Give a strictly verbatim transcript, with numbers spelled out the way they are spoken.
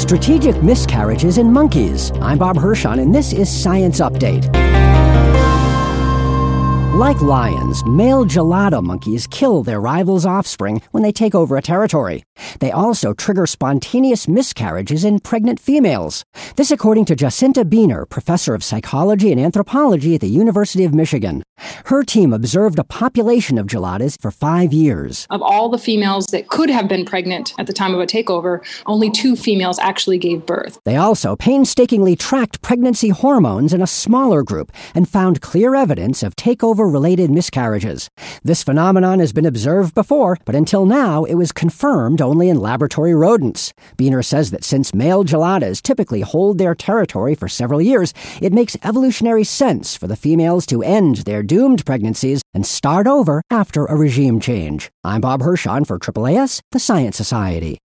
Strategic miscarriages in monkeys. I'm Bob Hirschon, and this is Science Update. Like lions, male gelato monkeys kill their rivals' offspring when they take over a territory. They also trigger spontaneous miscarriages in pregnant females. This according to Jacinta Beener, professor of psychology and anthropology at the University of Michigan. Her team observed a population of gelatas for five years. Of all the females that could have been pregnant at the time of a takeover, only two females actually gave birth. They also painstakingly tracked pregnancy hormones in a smaller group and found clear evidence of takeover-related miscarriages. This phenomenon has been observed before, but until now it was confirmed only in laboratory rodents. Beener says that since male gelatas typically hold their territory for several years, it makes evolutionary sense for the females to end their doomed pregnancies and start over after a regime change. I'm Bob Hirschon for A A A S, the Science Society.